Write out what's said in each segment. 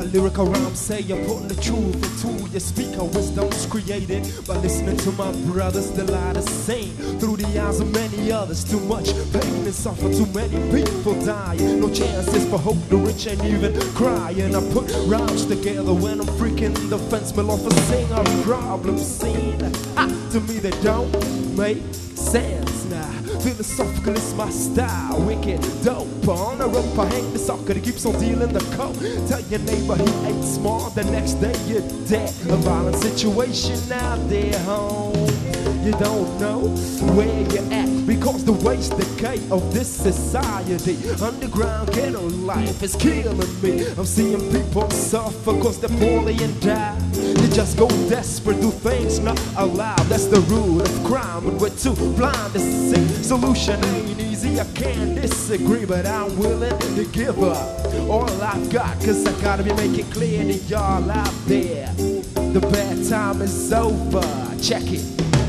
lyrical rhymes say you're putting the truth into your speaker. Wisdom's created by listening to my brothers. The light is seen through the eyes of many others. Too much pain and suffer, too many people dying. No chances for hope, the rich ain't even crying. I put rhymes together when I'm freaking the fence. Mill off a sing a problem scene. To me they don't make sense now. Philosophical is my style, wicked dope. On a rope I hang the sucker that keeps on dealing the coke. Tell your neighbor he ain't smart, the next day you're dead. A violent situation out there, home. You don't know where you're at because the waste decay of this society. Underground ghetto life is killing me. I'm seeing people suffer cause they're poorly and die. You just go desperate, do things not allowed. That's the root of crime and we're too blind to see. Solution ain't easy, I can't disagree, but I'm willing to give up all I've got, cause I gotta be making clear to y'all out there, the bad time is over. Check it.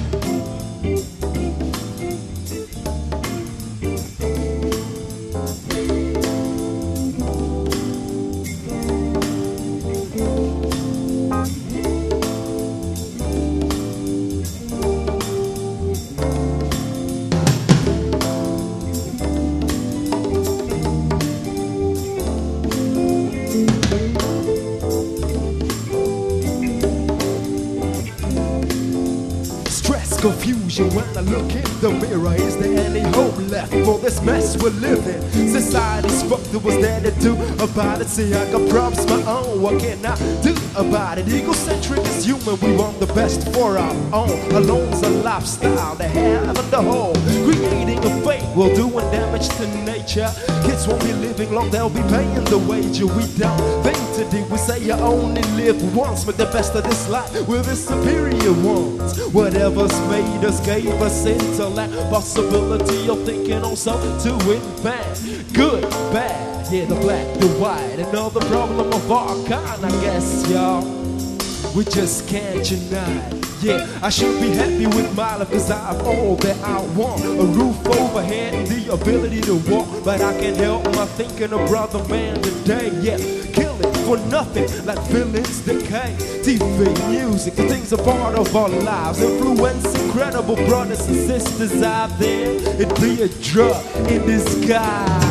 Confusion when I look in the mirror. Is there any hope left for this mess we're living? Society's fucked, was there to do about it? See, I got problems my own, what can I do about it? Egocentric is human, we want the best for our own. Alone's a lifestyle, the have and the whole. Creating a fate while doing damage to nature. Kids won't be living long, they'll be paying the wager. We don't think today, we say you only live once. Make the best of this life, we're the superior ones. Whatever's made us, gave us intellect, possibility of thinking also to invent. Good, bad, yeah, the black, the white, another problem of our kind, I guess, y'all. We just can't unite. Yeah, I should be happy with my life cause I have all that I want. A roof overhead and the ability to walk, but I can't help my thinking of brother man today. Yeah, kill it for nothing like villains decay. TV, music, the things are part of our lives. Influence incredible brothers and sisters out there. It'd be a drug in disguise.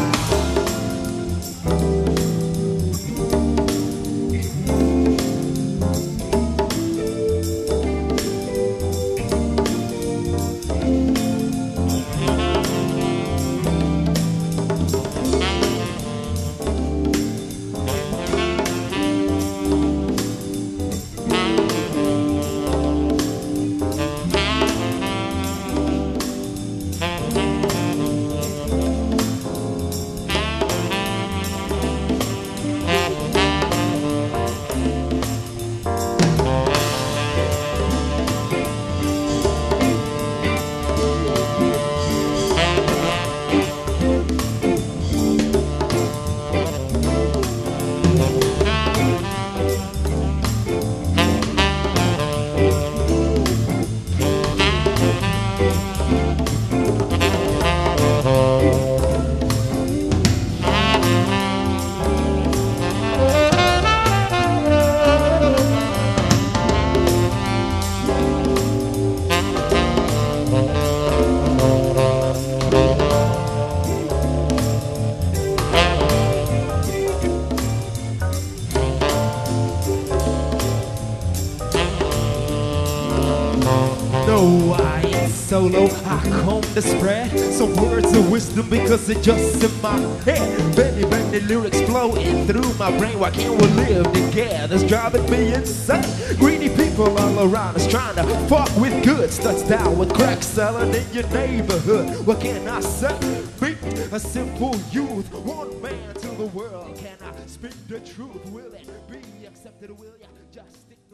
No, I ain't solo, I come to spread some words of wisdom because it's just in my head. Many lyrics flowing through my brain. Why can't we live together? It's driving me insane. Greedy people all around us trying to fuck with good. Starts down with crack selling in your neighborhood. What can I say? Be a simple youth, one man to the world. Can I speak the truth? Will it be accepted? Will ya just stick